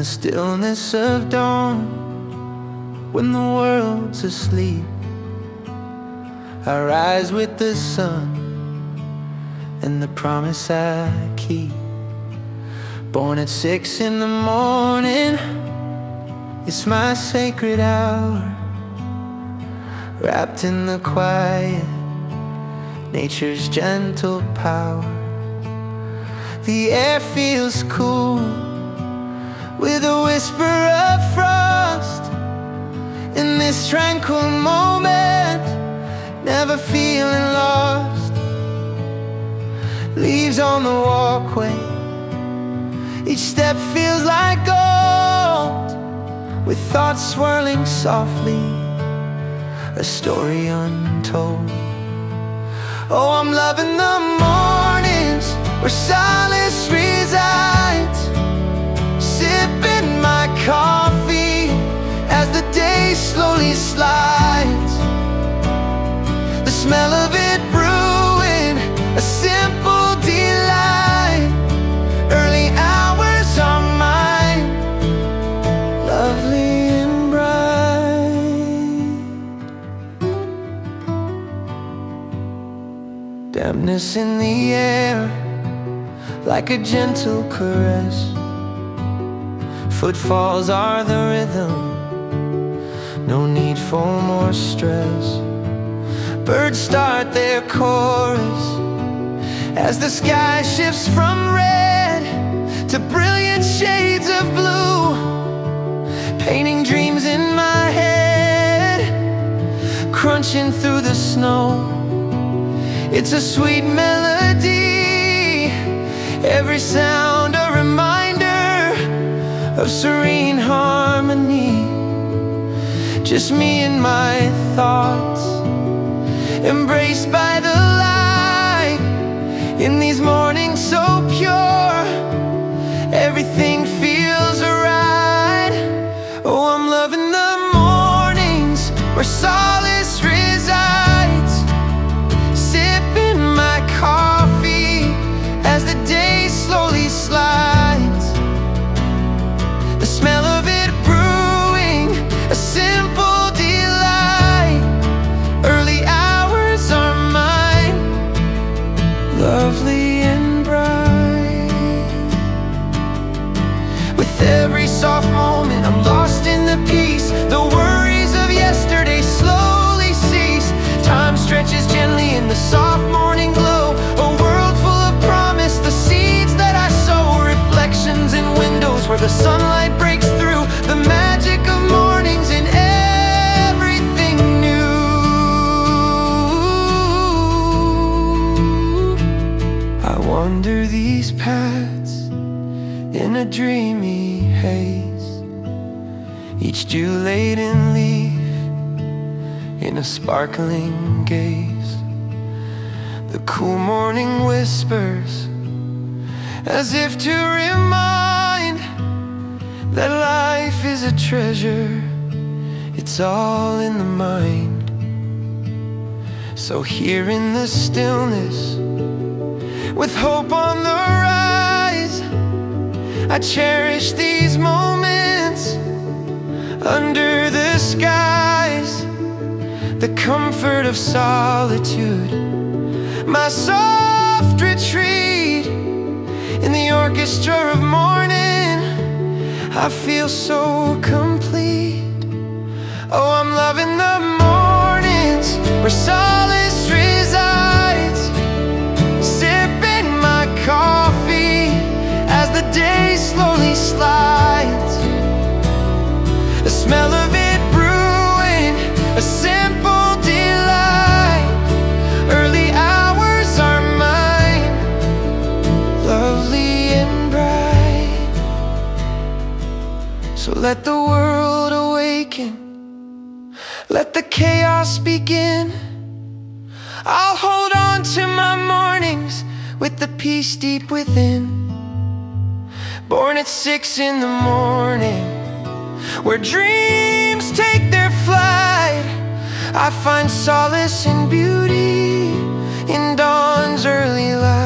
the stillness of dawn, when the world's asleep, I rise with the sun and the promise I keep. Born at 6 in the morning, it's my sacred hour. Wrapped in the quiet, nature's gentle power. The air feels cool with a whisper of frost. In this tranquil moment, never feeling lost. Leaves on the walkway, each step feels like gold. With thoughts swirling softly, a story untold. Oh, I'm loving the mornings where solace resides, sipping my coffee as the day slowly slides. The smell of it brewing, a simple delight. Early hours are mine, lovely and bright. Dampness in the air, like a gentle caress. Footfalls are the rhythm, no need for more stress. Birds start their chorus as the sky shifts from red to brilliant shades of blue, painting dreams in my head, crunching through the snow. It's a sweet melody, every sound a reminder of serene harmony. Just me and my thoughts, embraced by the light. In these mornings so pure, everything feels right. Oh, I'm loving the mornings where solace resides, sipping my coffee as the day slowly slides. The smell of it brewing, a simple delight. Early hours are mine, lovely and bright. With every soft moment, I'm lost in the peace. The worries of yesterday slowly cease. Time stretches gently in the soft morning glow. A world full of promise, the seeds that I sow. Reflections in windows where the sunlight breaks through. The magic of mornings in everything new. I wander these paths in a dreamy haze, each dew-laden leaf in a sparkling gaze. The cool morning whispers, as if to remind that life is a treasure, it's all in the mind. So here in the stillness, with hope on the rise, I cherish these moments under the skies. The comfort of solitude, my soft retreat in the orchestra of morning. I feel so complete. Oh, I'm loving the mornings where solace resides, sipping my coffee as the day slowly slides. The smell of it brewing, a simple delight. Early hours are mine, lovely and bright. So let the world awaken, let the chaos begin. I'll hold on to my mornings with the peace deep within. Born at 6 in the morning, where dreams take their flight, I find solace and beauty in dawn's early light.